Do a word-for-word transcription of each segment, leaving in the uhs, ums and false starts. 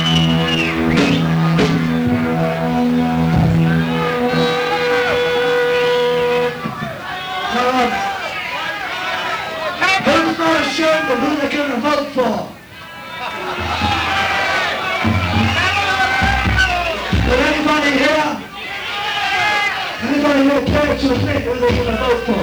Who's not ashamed of who they're going to vote for? Did anybody here? Anybody here care to admit who they're going to vote for?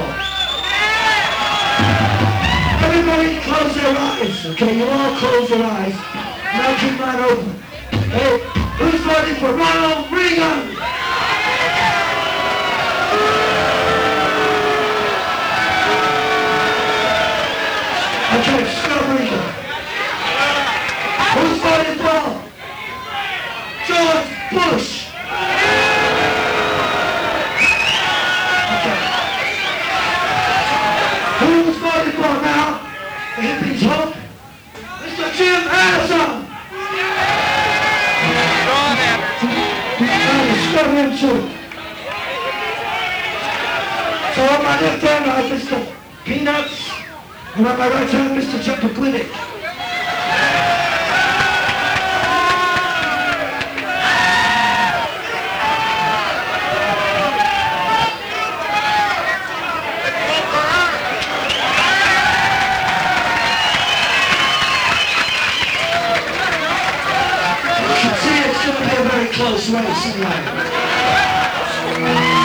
Everybody close their eyes, okay? You all close your eyes. Now keep mine open. Hey, who's voting for Ronald Reagan? Okay, stop Reagan. Who's voting for George Bush? Okay. Who's voting for now? The hippies hope? Mister Jim Harrison! Scrub him too. So on my left hand I have Mister Peanuts, and on my right hand Mister Chappaquiddick. Close race, anyway.